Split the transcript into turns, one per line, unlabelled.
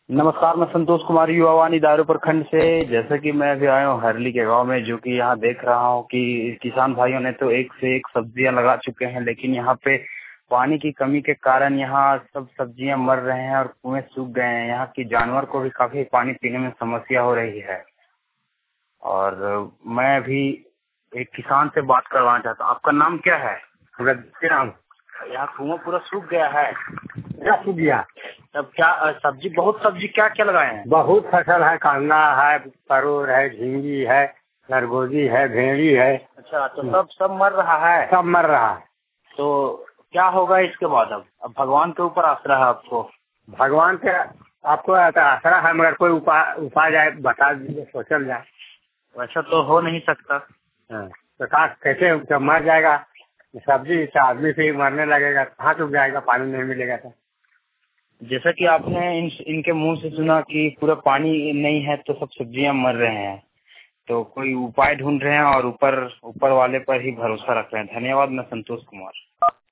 नमस्कार, मैं संतोष कुमार युवावानी दायरू प्रखंड से। जैसे कि मैं अभी आया हूँ हरली के गांव में, जो कि यहाँ देख रहा हूँ कि किसान भाइयों ने तो एक से एक सब्जियां लगा चुके हैं, लेकिन यहाँ पे पानी की कमी के कारण यहाँ सब सब्जियां मर रहे हैं और कुएं सूख गए हैं। यहाँ की जानवर को भी काफी पानी पीने में समस्या हो रही है। और मैं अभी एक किसान से बात करवाना चाहता हूँ। आपका नाम क्या है?
राम।
यहाँ कुआं पूरा सूख गया है।
क्या सूख गया?
तब क्या बहुत सब्जी क्या क्या लगाए हैं?
बहुत फसल है, कांदा है, परोर है, झींगी है, सरगोजी है, भेड़ी है।
अच्छा, तो सब मर रहा है?
सब मर रहा है।
तो क्या होगा इसके बाद? अब भगवान के ऊपर आसरा है आपको।
भगवान के आपको आसरा है, मगर कोई उपाय जाए बता दीजिए, सोचल जाए।
वैसा तो हो नहीं सकता।
तो कैसे जब मर जाएगा सब्जी तो आदमी से ही मरने लगेगा, कहाँ चुक जाएगा, पानी नहीं मिलेगा तो।
जैसा कि आपने इनके मुंह से सुना कि पूरा पानी नहीं है तो सब सब्जियां मर रहे हैं, तो कोई उपाय ढूंढ रहे हैं और ऊपर वाले पर ही भरोसा रख रहे हैं। धन्यवाद। मैं संतोष कुमार।